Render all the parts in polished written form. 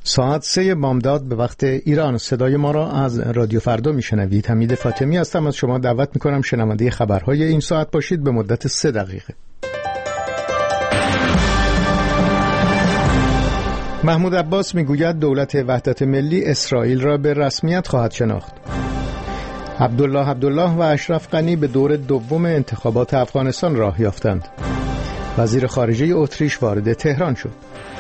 ساعت 3 بامداد به وقت ایران. صدای ما را از رادیو فردا میشنوید. حمید فاطمی هستم. از شما دعوت میکنم شنونده خبرهای این ساعت باشید به مدت 3 دقیقه. محمود عباس میگوید دولت وحدت ملی اسرائیل را به رسمیت خواهد شناخت. عبدالله و اشرف غنی به دور دوم انتخابات افغانستان راه یافتند. وزیر خارجه اتریش وارد تهران شد.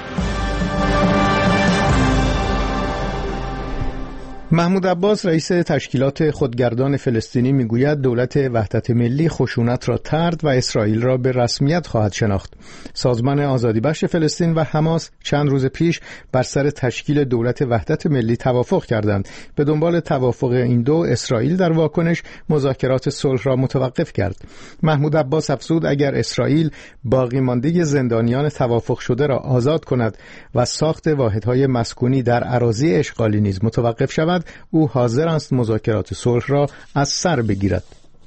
محمود عباس رئیس تشکیلات خودگردان فلسطینی میگوید دولت وحدت ملی خشونت را طرد و اسرائیل را به رسمیت خواهد شناخت. سازمان آزادیبخش فلسطین و حماس چند روز پیش بر سر تشکیل دولت وحدت ملی توافق کردند. به دنبال توافق این دو، اسرائیل در واکنش مذاکرات صلح را متوقف کرد. محمود عباس افزود اگر اسرائیل باقی مانده زندانیان توافق شده را آزاد کند و ساخت واحدهای مسکونی در اراضی اشغالی نیز متوقف شود، او حاضر است مذاکرات صلح را از سر بگیرد.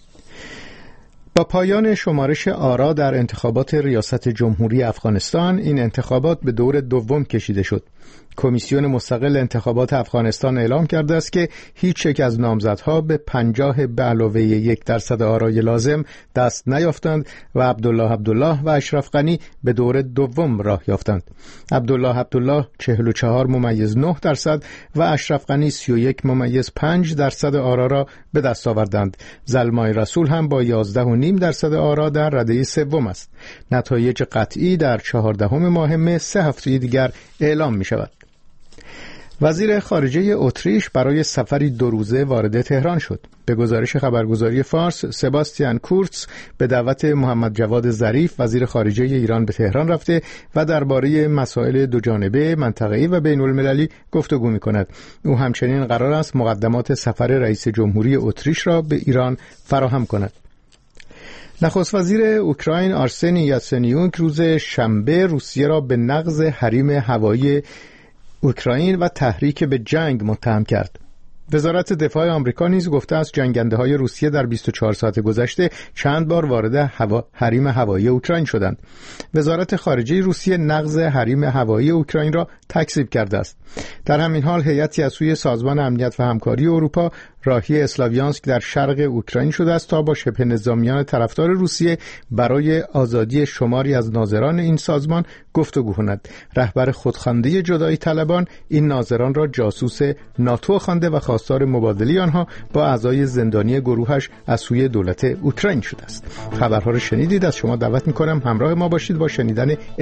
با پایان شمارش آرا در انتخابات ریاست جمهوری افغانستان، این انتخابات به دور دوم کشیده شد. کمیسیون مستقل انتخابات افغانستان اعلام کرده است که هیچ یک از نامزدها به 50 به علاوه 1% آرای لازم دست نیافتند و عبدالله و اشرف غنی به دور دوم راه یافتند. عبدالله 44.9% و اشرف غنی 31.5% آرا را به دست آوردند. زلمای رسول هم با 11.5% آرا در رده سوم است. نتایج قطعی در 14 ماه مه 3 هفته دیگر اعلام می شود. وزیر خارجه اتریش برای سفری 2 روزه وارد تهران شد. به گزارش خبرگزاری فارس، سباستیان کورتز به دعوت محمد جواد ظریف وزیر خارجه ایران به تهران رفته و درباره مسائل دوجانبه، منطقه‌ای و بین‌المللی گفتگو می‌کند. او همچنین قرار است مقدمات سفر رئیس جمهوری اتریش را به ایران فراهم کند. نخست وزیر اوکراین آرسنی یاتسنیوک روز شنبه روسیه را به نقض حریم هوایی اوکراین و تحریک به جنگ متهم کرد. وزارت دفاع آمریکا نیز گفته است جنگنده‌های روسیه در 24 ساعت گذشته چند بار وارد حریم هوایی اوکراین شدند. وزارت خارجه روسیه نقض حریم هوایی اوکراین را تکذیب کرده است. در همین حال هیئتی از سوی سازمان امنیت و همکاری اروپا راهی اسلاویانسک در شرق اوکراین شده است تا با شبه نظامیان طرفدار روسیه برای آزادی شماری از ناظران این سازمان گفتگو کند. رهبر خودخوانده جدایی طلبان این ناظران را جاسوس ناتو خوانده و خواستار مبادله آنها با اعضای زندانی گروهش از سوی دولت اوکراین شده است. خبرها را شنیدید. از شما دعوت می‌کنم همراه ما باشید با شنیدن